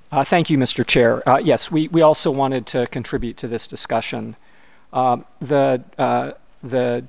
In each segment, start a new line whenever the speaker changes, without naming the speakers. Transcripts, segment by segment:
Thank you, Mr. Chair. Yes, we also wanted to contribute to this discussion. The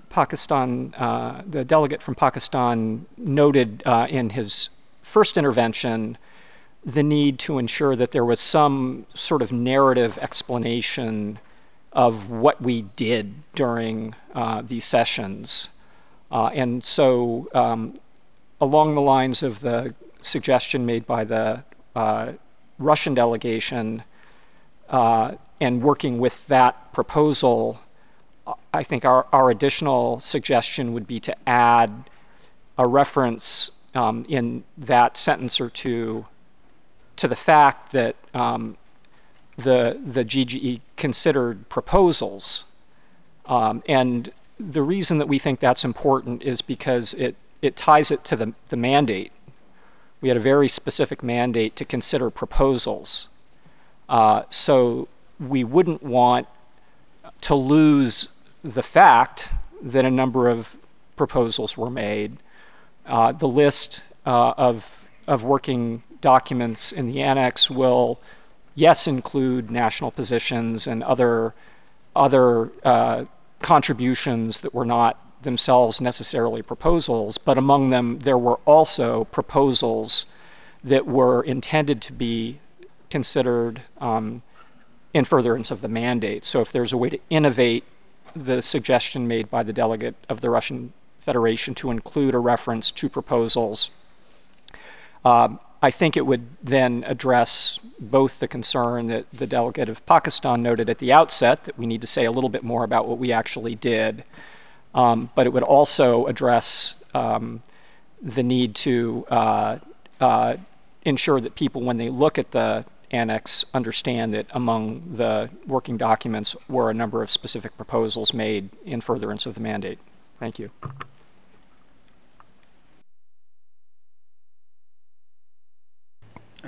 the delegate from Pakistan noted in his first intervention the need to ensure that there was some sort of narrative explanation of what we did during these sessions. And so, along the lines of the suggestion made by the Russian delegation and working with that proposal, I think our additional suggestion would be to add a reference in that sentence or two to the fact that the GGE considered proposals. And the reason that we think that's important is because it ties it to the mandate. We had a very specific mandate to consider proposals. So we wouldn't want to lose the fact that a number of proposals were made. The list of working documents in the annex will, yes, include national positions and other contributions that were not themselves necessarily proposals, but among them there were also proposals that were intended to be considered in furtherance of the mandate. So if there's a way to innovate the suggestion made by the delegate of the Russian Federation to include a reference to proposals, I think it would then address both the concern that the delegate of Pakistan noted at the outset, that we need to say a little bit more about what we actually did, but it would also address the need to ensure that people, when they look at the annex, understand that among the working documents were a number of specific proposals made in furtherance of the mandate. Thank you.